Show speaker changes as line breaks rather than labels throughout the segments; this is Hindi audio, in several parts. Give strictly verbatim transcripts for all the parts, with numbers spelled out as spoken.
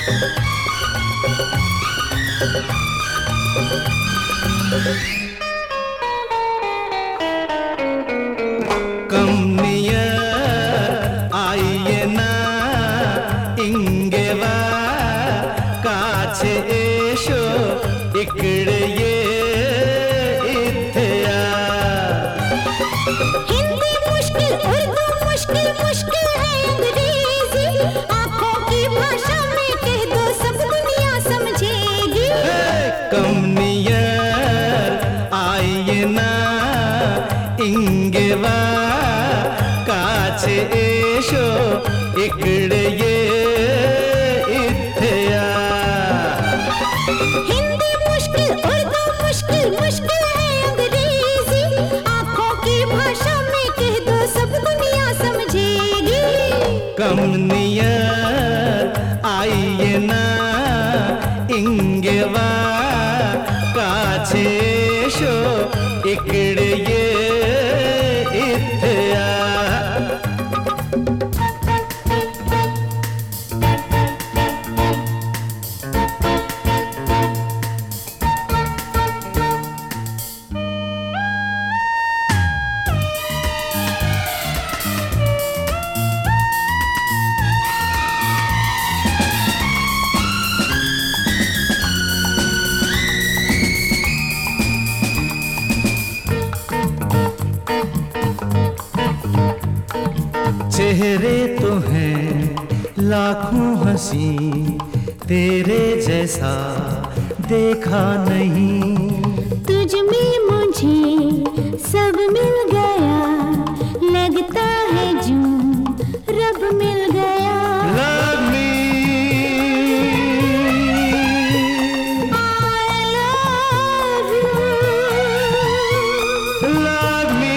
कमनिया आइए ना इंगेवा काछे एशो इकड़े ये इत्थया।
हिंदी मुश्किल, उर्दू मुश्किल, मुश्किल है अंग्रेजी। आंखों की भाषा में कह दो सब दुनिया समझेगी।
कमनिया आइए ना इंगेवा काछे एशो इकड़े ये इत्थया।
हिंदी मुश्किल, उर्दू मुश्किल, मुश्किल है अंग्रेजी। आंखों की भाषा में कह दो सब दुनिया समझेगी।
कमनिया आइए ना इंगेवा काछे एशो इकड़े ये इत्थया। चेहरे तो हैं लाखों हंसी, तेरे जैसा देखा नहीं।
तुझ में मुझे सब मिल गया, लगता है जूं रब मिल गया।
Love me,
I love you,
love me,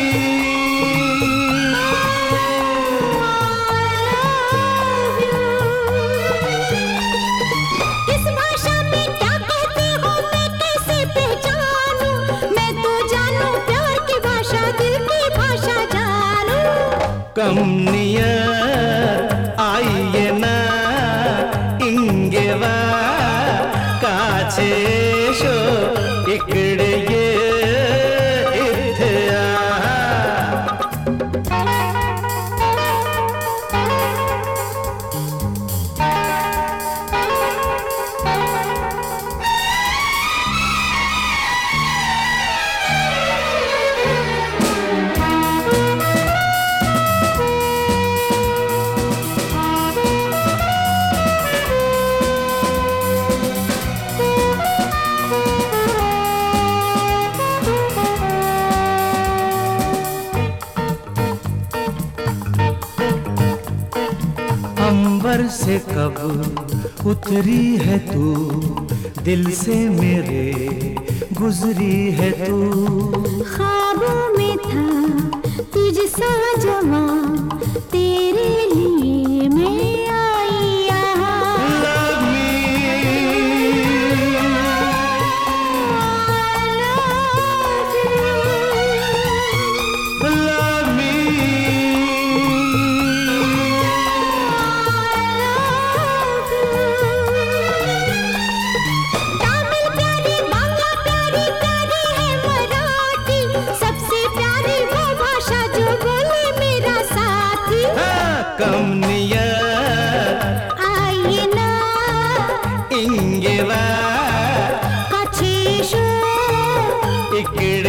इस भाषा में क्या कहते हो मैं कैसे पहचानूं? मैं तो जानूं प्यार की भाषा, दिल की भाषा जानूं।
कमनिया आइए ना इंगेवा काछे एशो इकड़े ये इत्थया। अंबर से कब उतरी है तू, दिल से मेरे गुजरी है तू।
ख्वाबों में था तुझसा जवां, तेरे लिए मैं आई यहाँ।
Love me,
I love you,
love me,
तामिल प्यारी, बांग्ला प्यारी, प्यारी है मराठी। सबसे प्यारी वो भाषा जो बोले मेरा साथी।
कमनिया
आइए ना
इंगेवा
काछे एशो
इकड़े